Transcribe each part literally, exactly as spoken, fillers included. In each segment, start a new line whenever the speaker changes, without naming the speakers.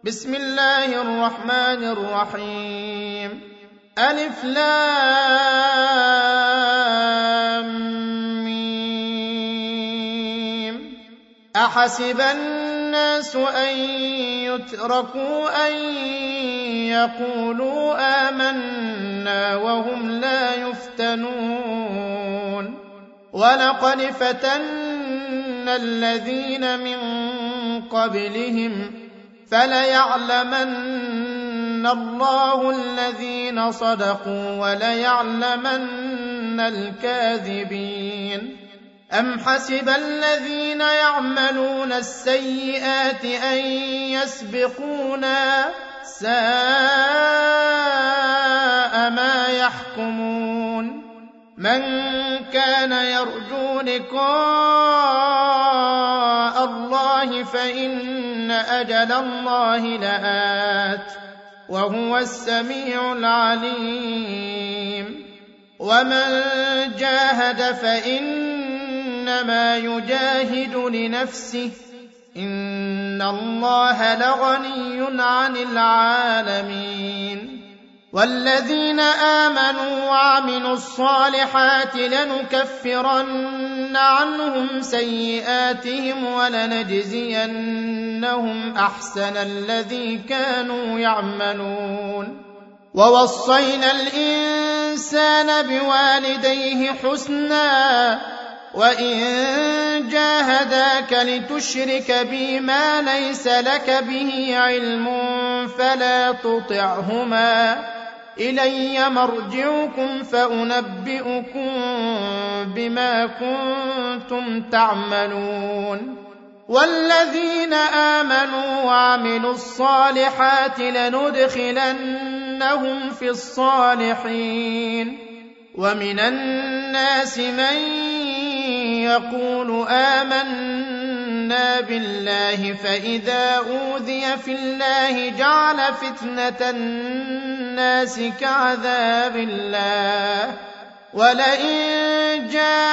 بسم الله الرحمن الرحيم ألف لام ميم أحسب الناس أن يتركوا أن يقولوا آمنا وهم لا يفتنون ولقد فتنا الذين من قبلهم فليعلمن الله الذين صدقوا وليعلمن الكاذبين أم حسب الذين يعملون السيئات أن يسبقونا ساء ما يحكمون من كان يرجو لقاء الله فإن أجل الله لآت وهو السميع العليم ومن جاهد فإنما يجاهد لنفسه إن الله لغني عن العالمين والذين آمنوا وعملوا الصالحات لنكفرن عنهم سيئاتهم ولنجزينهم أحسن الذي كانوا يعملون ووصينا الإنسان بوالديه حسنا وإن جاهداك لتشرك بي ما ليس لك به علم فلا تطعهما إلي مرجعكم فأنبئكم بما كنتم تعملون والذين آمنوا وعملوا الصالحات لندخلنهم في الصالحين ومن الناس من يقول آمنا بالله فإذا أوذي في الله جعل فتنة الناس كعذاب الله ولئن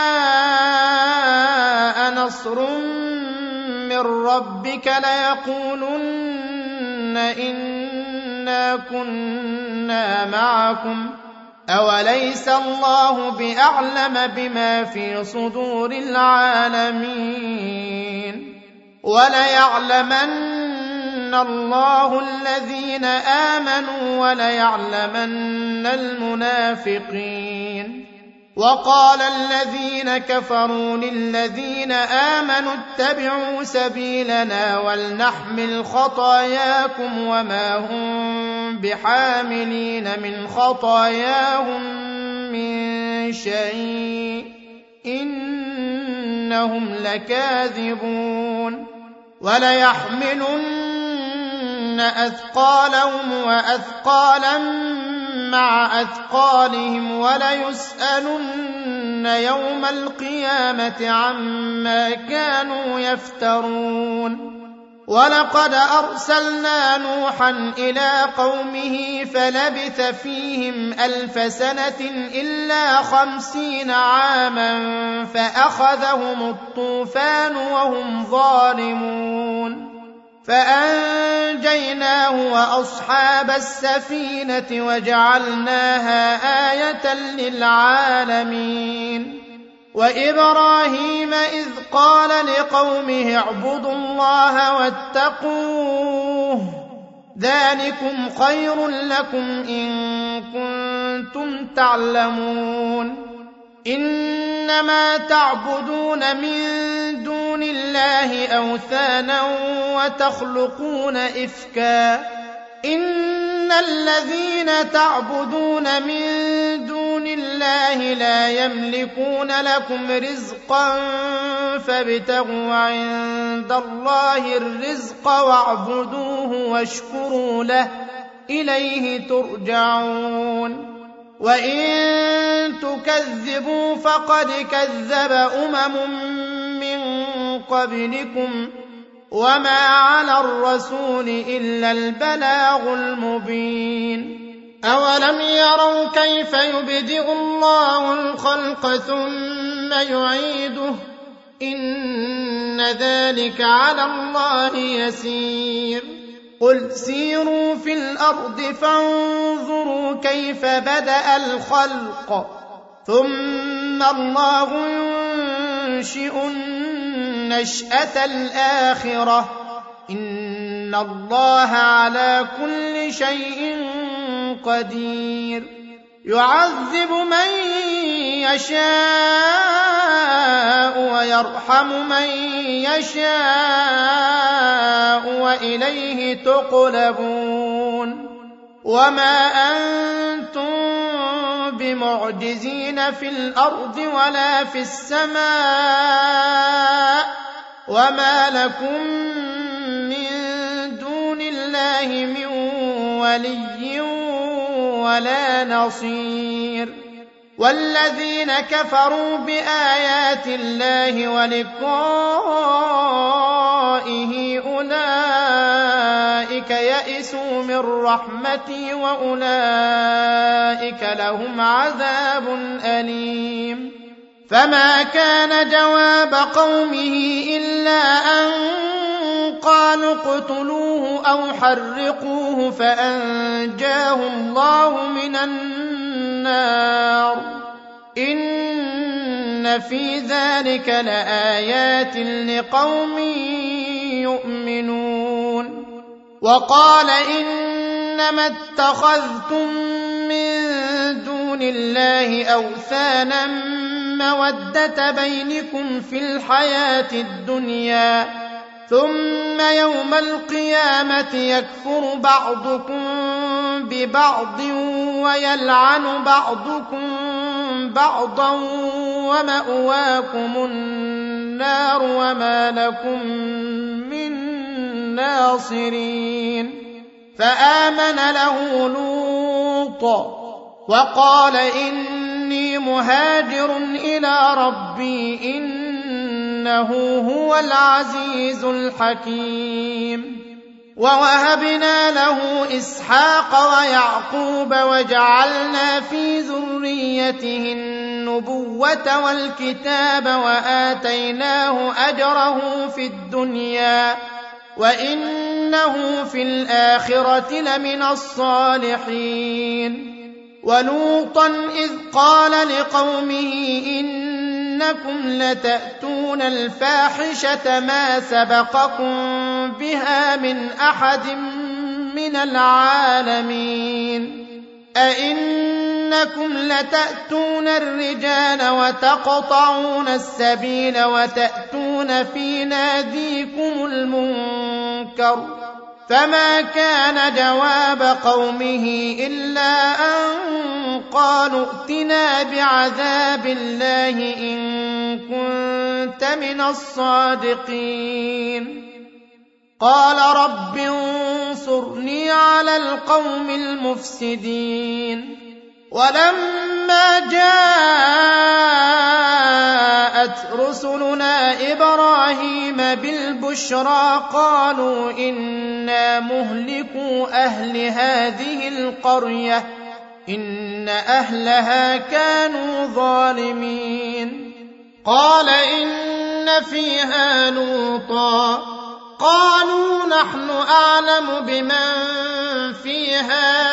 جاء نصر من ربك ليقولن إنا كنا معكم أوليس الله بأعلم بما في صدور العالمين وليعلمن الله الذين آمنوا وليعلمن المنافقين وقال الذين كفروا للذين آمنوا اتبعوا سبيلنا ولنحمل خطاياكم وما هم بحاملين من خطاياهم من شيء إنهم لكاذبون وليحملن أثقالهم وأثقالا مع أثقالهم وليسألن يوم القيامة عما كانوا يفترون ولقد أرسلنا نوحا إلى قومه فلبث فيهم ألف سنة إلا خمسين عاما فأخذهم الطوفان وهم ظالمون فأنجيناه وأصحاب السفينة وجعلناها آية للعالمين وإبراهيم إذ قال لقومه اعبدوا الله واتقوه ذلكم خير لكم إن كنتم تعلمون إنما تعبدون من دون الله أوثانا وتخلقون إفكا إن الذين تعبدون من دون الله لا يملكون لكم رزقا فابتغوا عند الله الرزق واعبدوه واشكروا له إليه ترجعون وإن تكذبوا فقد كذب أمم من قبلكم وما على الرسول إلا البلاغ المبين أولم يروا كيف يبدئ الله الخلق ثم يعيده إن ذلك على الله يسير قل سيروا في الأرض فانظروا كيف بدأ الخلق ثم الله ينشئ النشأة الآخرة إن الله على كل شيء قدير يعذب من يشاء ويرحم من يشاء وإليه تقلبون وما أنتم بمعجزين في الأرض ولا في السماء وما لكم من دون الله من ولي ولا نصير والذين كفروا بآيات الله ولقائه أولئك يئسوا من رحمتي وأولئك لهم عذاب أليم فما كان جواب قومه إلا أن قالوا اقتلوه أو حرقوه فأنجاه الله من النار إن في ذلك لآيات لقوم يؤمنون وقال إنما اتخذتم من دون الله أوثانا مودة بينكم في الحياة الدنيا ثم يوم القيامة يكفر بعضكم ببعض ويلعن بعضكم بعضا ومأواكم النار وما لكم من ناصرين فآمن له لوط وقال إني مهاجر إلى ربي إنه هو العزيز الحكيم ووهبنا له إسحاق ويعقوب وجعلنا في ذريته النبوة والكتاب وآتيناه أجره في الدنيا وإنه في الآخرة لمن الصالحين ولوطا إذ قال لقومه إنكم لتأتون الفاحشة ما سبقكم بها من أحد من العالمين أئنكم لتأتون الرجال وتقطعون السبيل وتأتون في ناديكم المنكر فما كان جواب قومه إلا أن قالوا ائتنا بعذاب الله إن كنت من الصادقين قال رب انصرني على القوم المفسدين ولما جاءت رسلنا إبراهيم بالبشرى قالوا إنا مهلكو أهل هذه القرية إن أهلها كانوا ظالمين قال إن فيها لوطا قالوا نحن أعلم بمن فيها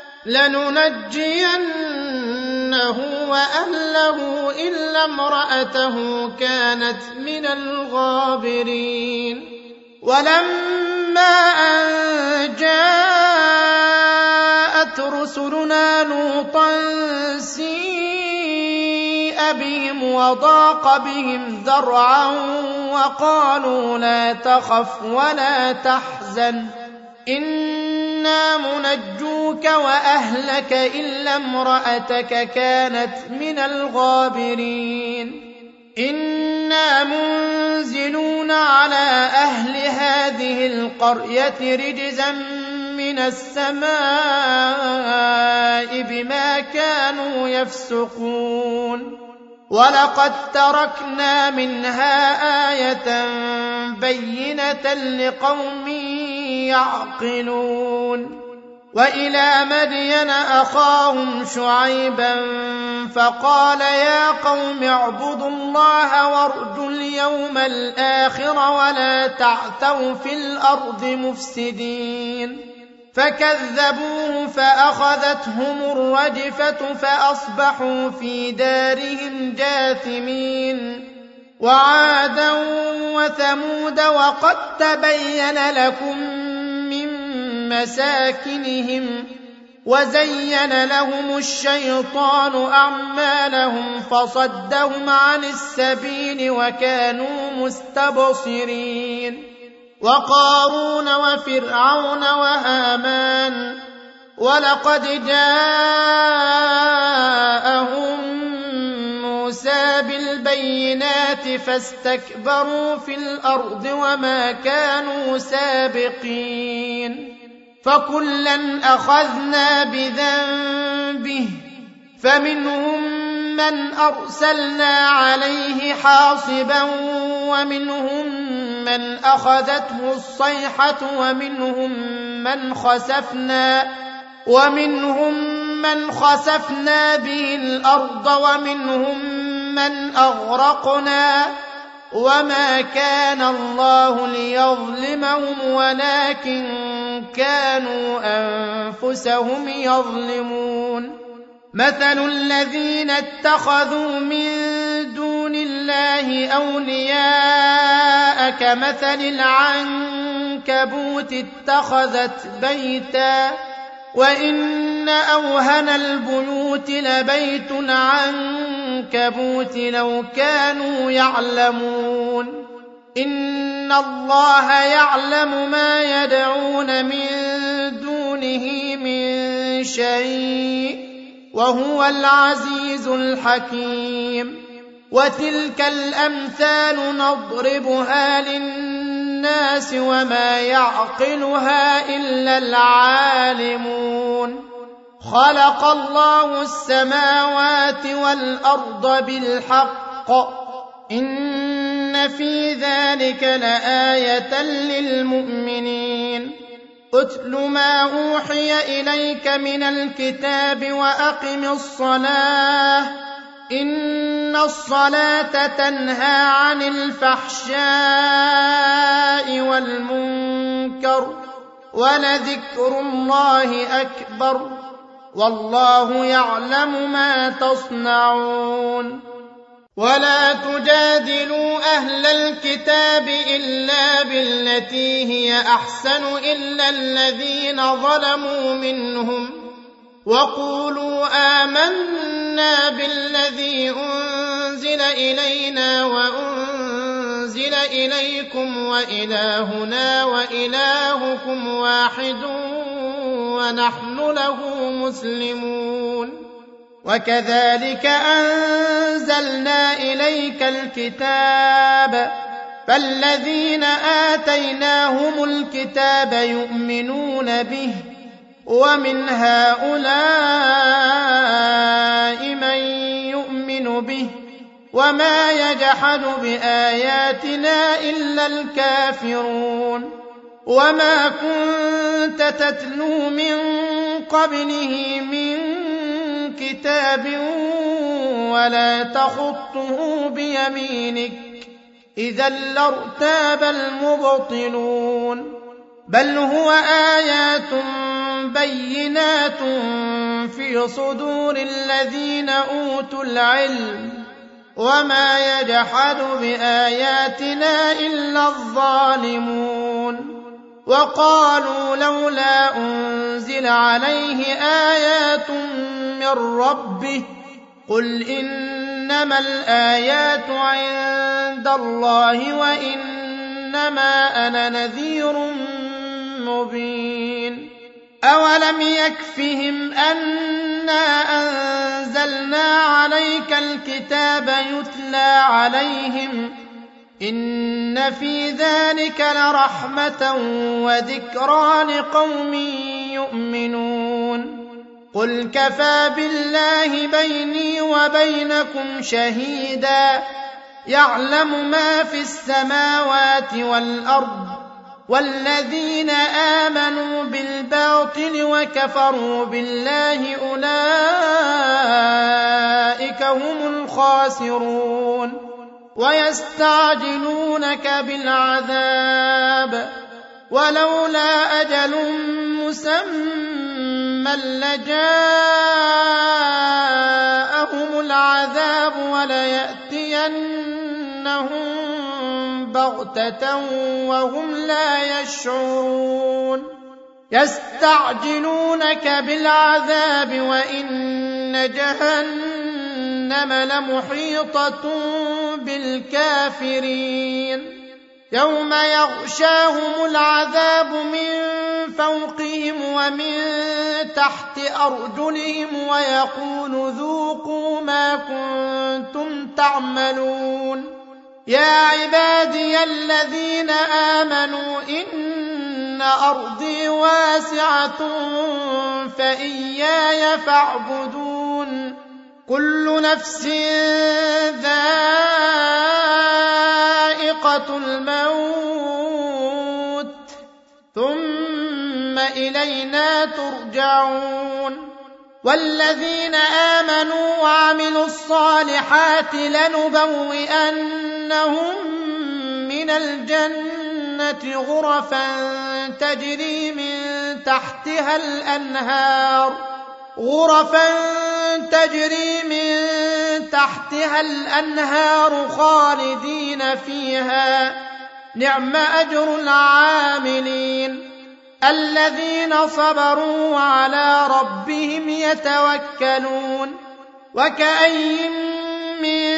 لننجينه وأهله إلا امرأته كانت من الغابرين ولما أن جاءت رسلنا لوطا سيء بهم وضاق بهم ذرعا وقالوا لا تخف ولا تحزن إنا منجوك وأهلك إلا امرأتك كانت من الغابرين إنا منزلون على أهل هذه القرية رجزا من السماء بما كانوا يفسقون ولقد تركنا منها آية بينة لقوم يعقلون وإلى مدين أخاهم شعيبا فقال يا قوم اعبدوا الله وارجوا اليوم الآخر ولا تعثوا في الأرض مفسدين فكذبوه فأخذتهم الرجفة فأصبحوا في دارهم جاثمين وعادا وثمود وقد تبين لكم من مساكنهم وزين لهم الشيطان أعمالهم فصدهم عن السبيل وكانوا مستبصرين وقارون وفرعون وهامان ولقد جاءهم موسى بالبينات فاستكبروا في الأرض وما كانوا سابقين فكلا أخذنا بذنبه فمنهم من أرسلنا عليه حاصبا ومنهم من أخذته الصيحة ومنهم من خسفنا ومنهم من خسفنا به الأرض ومنهم من أغرقنا وما كان الله ليظلمهم ولكن كانوا أنفسهم يظلمون مثل الذين اتخذوا من دون الله أولياء كمثل العنكبوت اتخذت بيتا وإن أوهن البيوت لبيت العنكبوت لو كانوا يعلمون إن الله يعلم ما يدعون من دونه من شيء وهو العزيز الحكيم وتلك الأمثال نضربها للناس وما يعقلها إلا العالمون خلق الله السماوات والأرض بالحق إن في ذلك لآية للمؤمنين أتل ما أوحي إليك من الكتاب وأقم الصلاة إن الصلاة تنهى عن الفحشاء والمنكر ولذكر الله أكبر والله يعلم ما تصنعون ولا تجادلوا أهل الكتاب إلا بالتي هي أحسن إلا الذين ظلموا منهم وقولوا آمنا بالذي أنزل إلينا وأنزل إليكم وإلهنا وإلهكم واحد ونحن له مسلمون وكذلك أنزلنا إليك الكتاب فالذين آتيناهم الكتاب يؤمنون به ومن هؤلاء من يؤمن به وما يجحد بآياتنا إلا الكافرون وما كنت تتلو من قبله من كتاب ولا تخطه بيمينك إذا لارتاب المبطلون بل هو آيات بينات في صدور الذين أوتوا العلم وما يجحد بآياتنا إلا الظالمون وقالوا لولا أنزل عليه آيات من ربه قل إنما الآيات عند الله وإنما أنا نذير مبين أولم يكفهم أنا أنزلنا عليك الكتاب يتلى عليهم إن في ذلك لرحمة وذكرى لقوم يؤمنون قل كفى بالله بيني وبينكم شهيدا يعلم ما في السماوات والأرض والذين آمنوا بالباطل كفروا بالله أولئك هم الخاسرون ويستعجلونك بالعذاب ولولا أجل مسمى لجاءهم العذاب وليأتينهم بغتة وهم لا يشعرون يستعجلونك بالعذاب وإن جهنم لمحيطة بالكافرين يوم يغشاهم العذاب من فوقهم ومن تحت أرجلهم ويقول ذوقوا ما كنتم تعملون يا عبادي الذين آمنوا إن أرضي واسعة فإياي فاعبدون كل نفس ذائقة الموت ثم إلينا ترجعون والذين آمنوا وعملوا الصالحات لنبوئنهم من الجنة غرفا تجري من تحتها الأنهار غرفا تجري من تحتها الأنهار خالدين فيها نعم أجر العاملين الذين صبروا وعلى ربهم يتوكلون وكأي من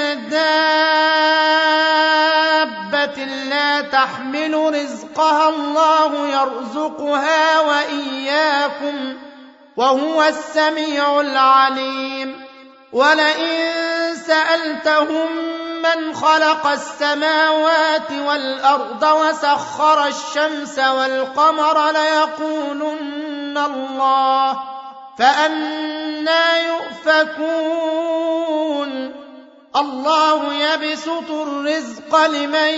دابة لا تحمل رزقها الله يرزقها وإياكم وهو السميع العليم ولئن سألتهم من خلق السماوات والأرض وسخر الشمس والقمر ليقولن الله فأنى يؤفكون الله يبسط الرزق لمن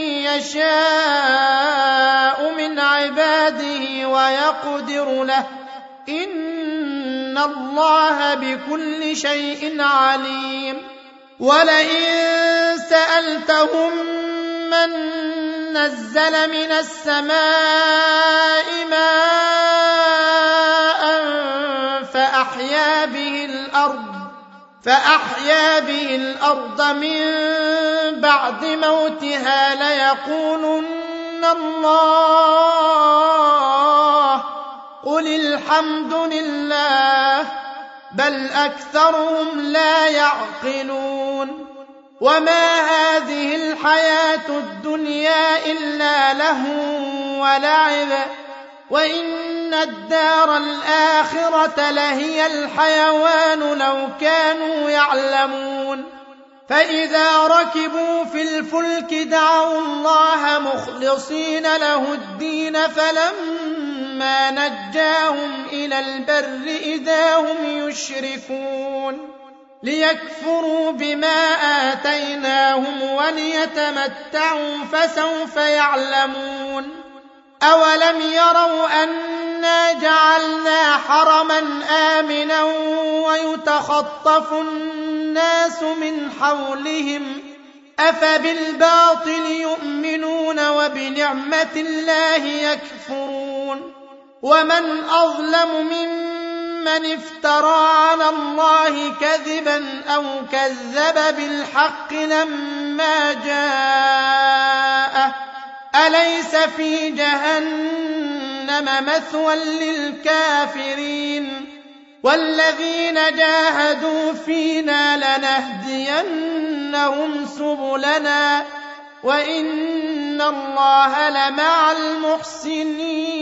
يشاء من عباده ويقدر له إن الله بكل شيء عليم ولئن سألتهم من نزل من السماء ماء فأحيا به الأرض فأحيا به الأرض من بعد موتها ليقولن الله قل الحمد لله بل أكثرهم لا يعقلون وما هذه الحياة الدنيا إلا لهو ولعب وإن الدار الآخرة لهي الحيوان لو كانوا يعلمون فإذا ركبوا في الفلك دعوا الله مخلصين له الدين فلما نجاهم إلى البر إذا هم يشركون ليكفروا بما آتيناهم وليتمتعوا فسوف يعلمون أولم يروا أنا جعلنا حرما آمنا ويتخطف الناس من حولهم أفبالباطل يؤمنون وبنعمة الله يكفرون ومن أظلم ممن افترى على الله كذبا أو كذب بالحق لما جاءه أليس في جهنم مثوى للكافرين والذين جاهدوا فينا لنهدينهم سبلنا وإن الله لمع المحسنين